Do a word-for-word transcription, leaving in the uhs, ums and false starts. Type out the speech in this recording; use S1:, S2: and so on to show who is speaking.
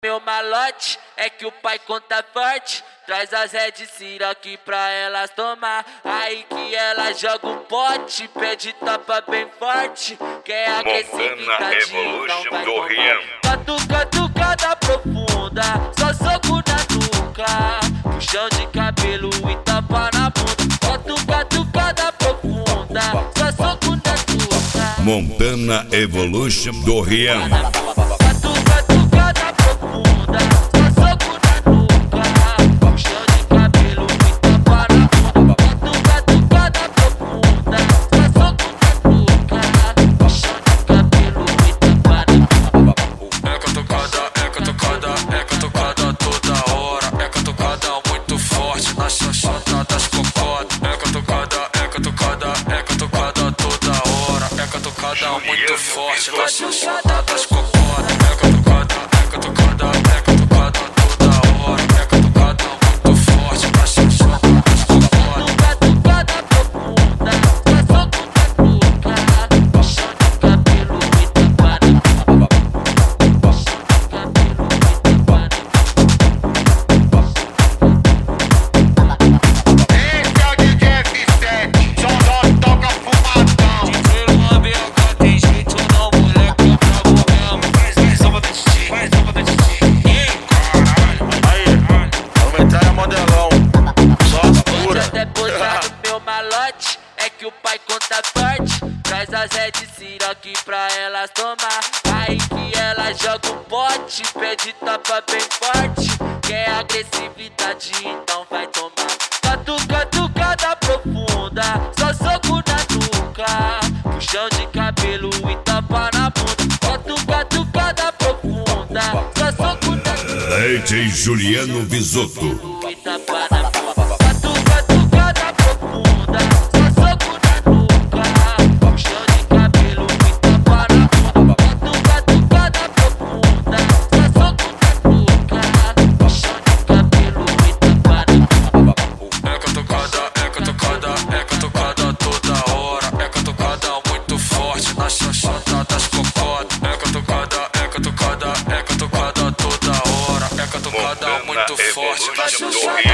S1: Meu malote é que o pai conta forte. Traz as Red Cira aqui pra elas tomar. Aí que ela joga um pote, pede tapa bem forte. Quer agressividade, então vai tomar. Catuca, tucada profunda, só soco na nuca, puxão de cabelo e tapa na bunda. Catuca, tucada profunda, só soco na nuca.
S2: Montana Evolution do Rian.
S3: Muito forte na xoxota das cocotas. É catucada, é catucada, é catucada toda hora. É catucada muito forte na xoxota das cocotas.
S1: Catucada profunda, só soco na nuca, puxão de cabelo e tapada. Puxão de cabelo e tapada.
S4: Esse é o D J F sete, só nós toca fumadão.
S1: Meu malote é que o pai conta forte. Traz as Red Cira aqui pra elas tomar. Aí que ela joga um pote, pede tapa bem forte. Quer agressividade, então vai tomar. Catuca, tucada profunda, só soco na nuca, puxão de cabelo e tapa na bunda. Catuca, tucada profunda, só soco na nuca.
S2: D J Juliano Bisotto.
S1: E tapa na bunda. Catuca, tucada profunda, só soco na nuca, puxão de cabelo e tapa na bunda. Catuca, tucada profunda, só soco na nuca, puxão de cabelo e tapa na bunda.
S3: É catucada, é catucada, é catucada toda hora. É catucada muito forte na xoxota das cocotas. É catucada, é catucada, é catucada toda hora. É catucada muito forte na xoxota.